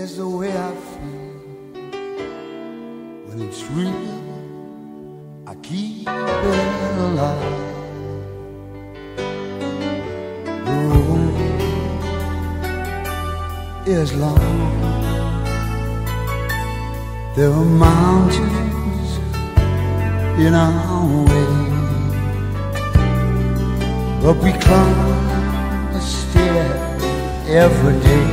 is the way I feel. When it's real, I keep it alive. The road is long. There are mountains in our way, but we climb a stair every day.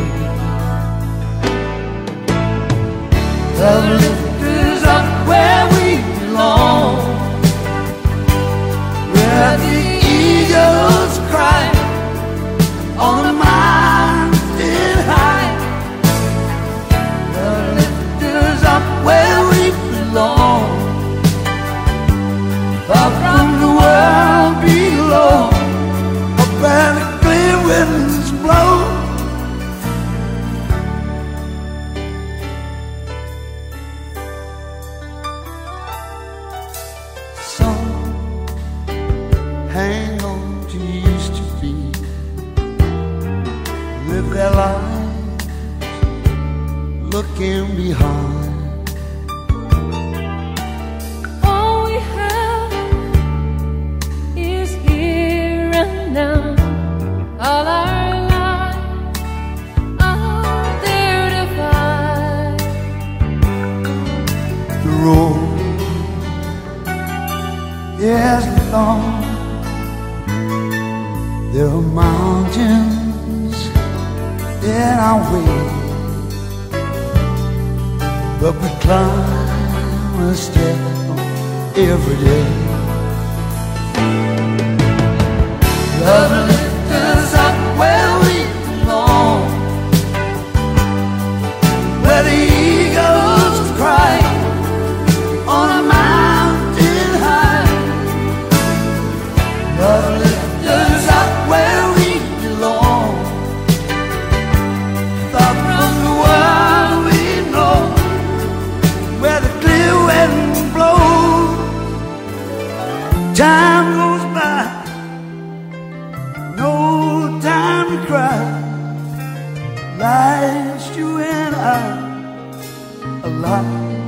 Love lift us up where we belong, where the eagles cry on the mountain high. Love lift us up where we belong, far from the world below, up where the clear winds blow. Hang on to used to be, live their lives looking behind. All we have is here and now. All our lives are there to find. The road is long. There are mountains in our way, but we climb a step every day. Love lifts us up where we belong, where the eagles cry on a mountain high. Love lifts us up where we belong, far from the world we know, where the clear wind blows. Time goes by, no time to cry. Life's you and I alive.